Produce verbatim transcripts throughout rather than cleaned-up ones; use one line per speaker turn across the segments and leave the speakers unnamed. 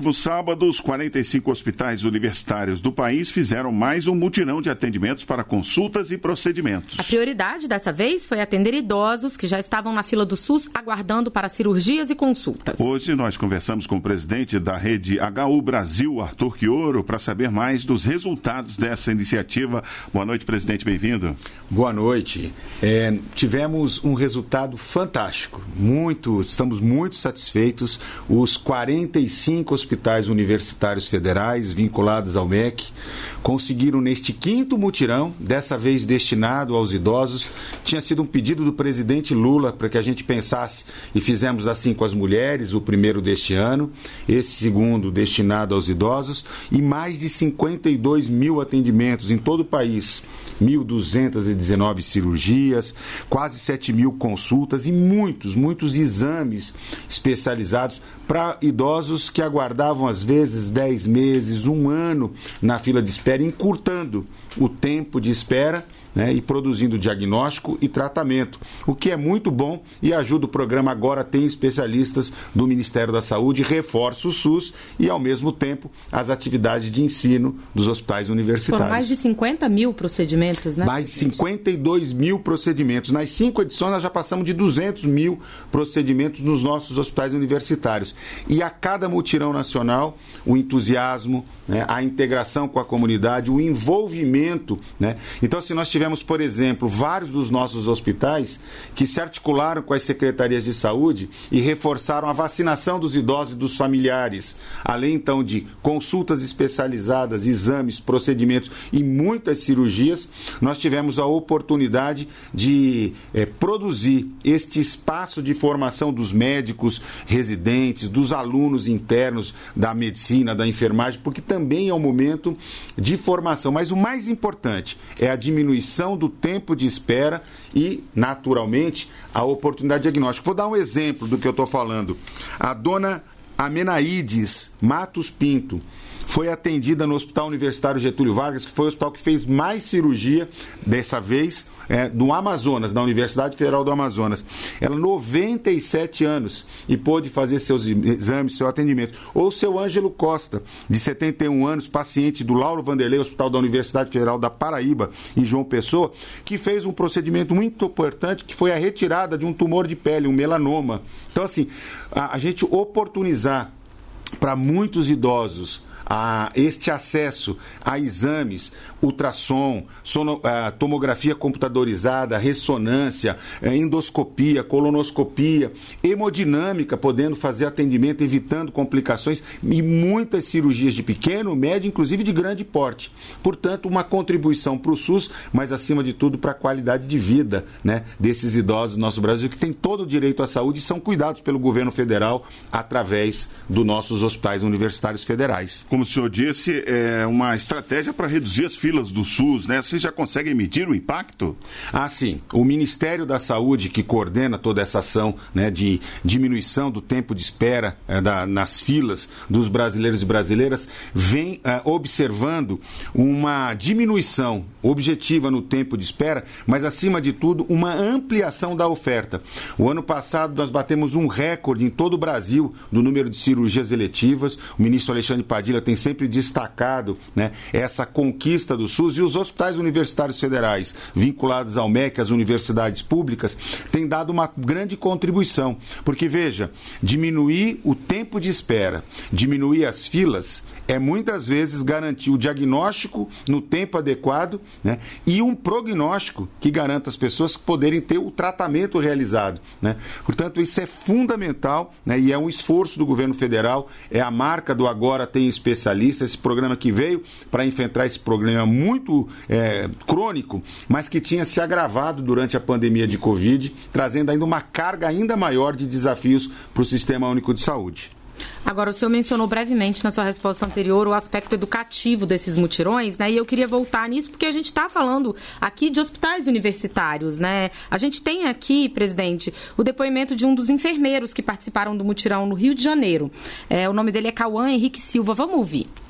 último sábado, os quarenta e cinco hospitais universitários do país fizeram mais um mutirão de atendimentos para consultas e procedimentos.
A prioridade dessa vez foi atender idosos que já estavam na fila do SUS aguardando para cirurgias e consultas.
Hoje nós conversamos com o presidente da rede H U Brasil, Arthur Quioro, para saber mais dos resultados dessa iniciativa. Boa noite, presidente, bem-vindo.
Boa noite. É, tivemos um resultado fantástico. Muito, estamos muito satisfeitos. Os quarenta e cinco hospitais universitários federais vinculados ao M E C conseguiram neste quinto mutirão, dessa vez destinado aos idosos. Tinha sido um pedido do presidente Lula para que a gente pensasse e fizemos assim com as mulheres, o primeiro deste ano, esse segundo destinado aos idosos, e mais de cinquenta e dois mil atendimentos em todo o país. mil duzentas e dezenove cirurgias, quase sete mil consultas e muitos, muitos exames especializados para idosos que aguardavam às vezes dez meses, um ano na fila de espera, encurtando o tempo de espera, né, e produzindo diagnóstico e tratamento, o que é muito bom e ajuda o programa. Agora tem especialistas do Ministério da Saúde, reforça o SUS e, ao mesmo tempo, as atividades de ensino dos hospitais universitários.
Foram mais de cinquenta mil procedimentos, né?
Mais de cinquenta e dois mil procedimentos. Nas cinco edições, nós já passamos de duzentos mil procedimentos nos nossos hospitais universitários. E a cada mutirão nacional, o entusiasmo, né, a integração com a comunidade, o envolvimento, né? Então, se nós tivermos, por exemplo, vários dos nossos hospitais que se articularam com as secretarias de saúde e reforçaram a vacinação dos idosos e dos familiares, além então de consultas especializadas, exames, procedimentos e muitas cirurgias, nós tivemos a oportunidade de é, produzir este espaço de formação dos médicos residentes, dos alunos internos da medicina, da enfermagem, porque também é um momento de formação. Mas o mais importante é a diminuição do tempo de espera e, naturalmente, a oportunidade de diagnóstico. Vou dar um exemplo do que eu estou falando. A dona Amenaides Matos Pinto foi atendida no Hospital Universitário Getúlio Vargas, que foi o hospital que fez mais cirurgia, dessa vez, é, do Amazonas, da Universidade Federal do Amazonas. Ela, noventa e sete anos, e pôde fazer seus exames, seu atendimento. Ou o seu Ângelo Costa, de setenta e um anos, paciente do Lauro Vanderlei, Hospital da Universidade Federal da Paraíba, em João Pessoa, que fez um procedimento muito importante, que foi a retirada de um tumor de pele, um melanoma. Então, assim, a, a gente oportunizar para muitos idosos a este acesso a exames, ultrassom, sono, a tomografia computadorizada, ressonância, endoscopia, colonoscopia, hemodinâmica, podendo fazer atendimento, evitando complicações, e muitas cirurgias de pequeno, médio, inclusive de grande porte. Portanto, uma contribuição para o SUS, mas acima de tudo para a qualidade de vida, né, desses idosos do nosso Brasil, que têm todo o direito à saúde e são cuidados pelo governo federal através dos nossos hospitais universitários federais.
Como o senhor disse, é uma estratégia para reduzir as filas do SUS, né? Vocês já conseguem medir o impacto?
Ah, sim. O Ministério da Saúde, que coordena toda essa ação, né, de diminuição do tempo de espera é, da, nas filas dos brasileiros e brasileiras, vem é, observando uma diminuição objetiva no tempo de espera, mas, acima de tudo, uma ampliação da oferta. O ano passado, nós batemos um recorde em todo o Brasil do número de cirurgias eletivas. O ministro Alexandre Padilha tem sempre destacado, né, essa conquista do SUS, e os hospitais universitários federais vinculados ao M E C, as universidades públicas, têm dado uma grande contribuição. Porque, veja, diminuir o tempo de espera, diminuir as filas, é muitas vezes garantir o diagnóstico no tempo adequado, né, e um prognóstico que garanta às pessoas poderem ter o tratamento realizado, né? Portanto, isso é fundamental, né, e é um esforço do governo federal, é a marca do Agora Tem Especialista, esse programa que veio para enfrentar esse problema muito é, crônico, mas que tinha se agravado durante a pandemia de Covid, trazendo ainda uma carga ainda maior de desafios para o Sistema Único de Saúde.
Agora, o senhor mencionou brevemente na sua resposta anterior o aspecto educativo desses mutirões, né? E eu queria voltar nisso porque a gente está falando aqui de hospitais universitários, né? A gente tem aqui, presidente, o depoimento de um dos enfermeiros que participaram do mutirão no Rio de Janeiro. É, o nome dele é Cauã Henrique Silva. Vamos ouvir.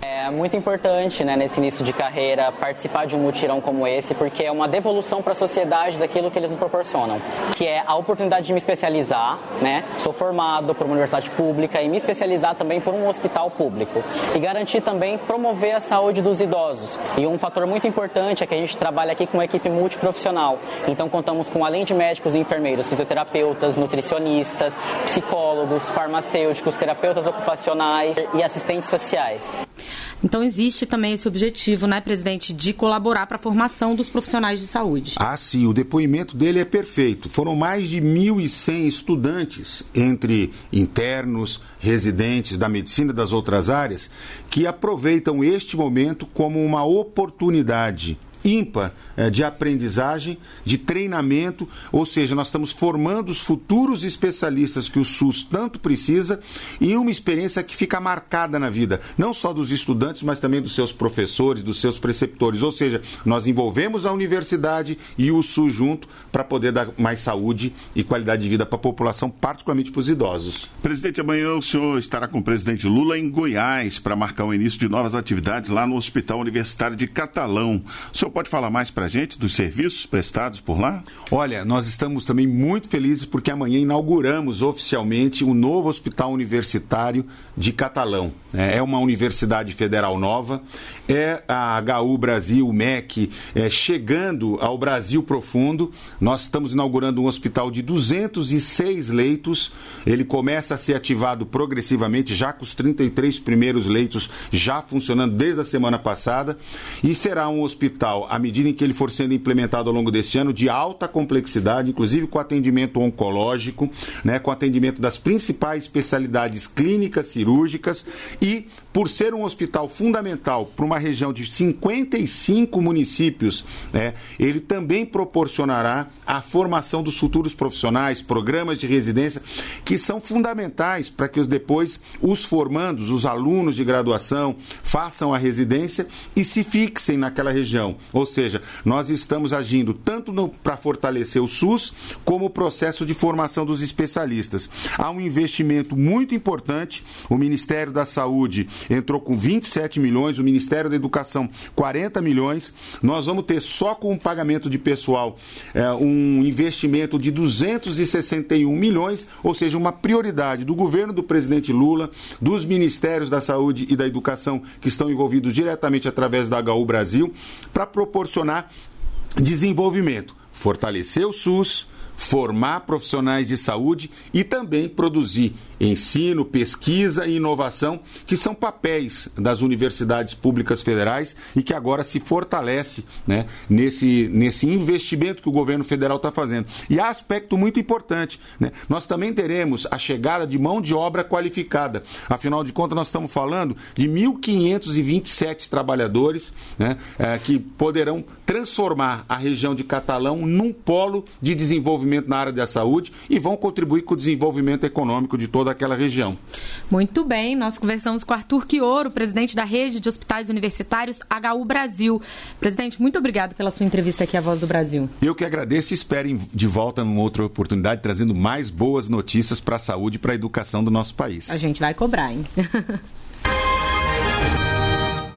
É muito importante, né, nesse início de carreira, participar de um mutirão como esse, porque é uma devolução para a sociedade daquilo que eles nos proporcionam, que é a oportunidade de me especializar, né? Sou formado por uma universidade pública e me especializar também por um hospital público e garantir também promover a saúde dos idosos. E um fator muito importante é que a gente trabalha aqui com uma equipe multiprofissional. Então contamos com, além de médicos e enfermeiros, fisioterapeutas, nutricionistas, psicólogos, farmacêuticos, terapeutas ocupacionais e assistentes sociais.
Então existe também esse objetivo, né, presidente, de colaborar para a formação dos profissionais de saúde.
Ah, sim, o depoimento dele é perfeito. Foram mais de mil e cem estudantes, entre internos, residentes da medicina e das outras áreas, que aproveitam este momento como uma oportunidade ímpar de aprendizagem, de treinamento, ou seja, nós estamos formando os futuros especialistas que o SUS tanto precisa e uma experiência que fica marcada na vida, não só dos estudantes, mas também dos seus professores, dos seus preceptores, ou seja, nós envolvemos a universidade e o SUS junto para poder dar mais saúde e qualidade de vida para a população, particularmente para os idosos.
Presidente, amanhã o senhor estará com o presidente Lula em Goiás para marcar o início de novas atividades lá no Hospital Universitário de Catalão. O senhor pode falar mais para a gente dos serviços prestados por lá?
Olha, nós estamos também muito felizes porque amanhã inauguramos oficialmente o novo Hospital Universitário de Catalão. É uma universidade federal nova, é a H U Brasil, o M E C, é, chegando ao Brasil profundo. Nós estamos inaugurando um hospital de duzentos e seis leitos, ele começa a ser ativado progressivamente, já com os trinta e três primeiros leitos já funcionando desde a semana passada, e será um hospital, à medida em que ele for sendo implementado ao longo desse ano, de alta complexidade, inclusive com atendimento oncológico, né, com atendimento das principais especialidades clínicas, cirúrgicas, e por ser um hospital fundamental para uma região de cinquenta e cinco municípios, né, ele também proporcionará a formação dos futuros profissionais, programas de residência, que são fundamentais para que depois os formandos, os alunos de graduação, façam a residência e se fixem naquela região. Ou seja, nós estamos agindo tanto para fortalecer o SUS, como o processo de formação dos especialistas. Há um investimento muito importante, o Ministério da Saúde entrou com vinte e sete milhões, o Ministério da Educação quarenta milhões, nós vamos ter só com o pagamento de pessoal é, um investimento de duzentos e sessenta e um milhões, ou seja, uma prioridade do governo do presidente Lula, dos Ministérios da Saúde e da Educação que estão envolvidos diretamente através da H U Brasil, para proporcionar desenvolvimento, fortalecer o SUS, formar profissionais de saúde e também produzir ensino, pesquisa e inovação, que são papéis das universidades públicas federais e que agora se fortalece, né, nesse, nesse investimento que o governo federal está fazendo. E há aspecto muito importante, né? Nós também teremos a chegada de mão de obra qualificada. Afinal de contas, nós estamos falando de mil quinhentos e vinte e sete trabalhadores, né, é, que poderão transformar a região de Catalão num polo de desenvolvimento na área da saúde e vão contribuir com o desenvolvimento econômico de toda aquela região.
Muito bem, nós conversamos com Arthur Quioro, presidente da Rede de Hospitais Universitários H U Brasil. Presidente, muito obrigado pela sua entrevista aqui à Voz do Brasil.
Eu que agradeço e espero de volta numa outra oportunidade, trazendo mais boas notícias para a saúde e para a educação do nosso país.
A gente vai cobrar, hein?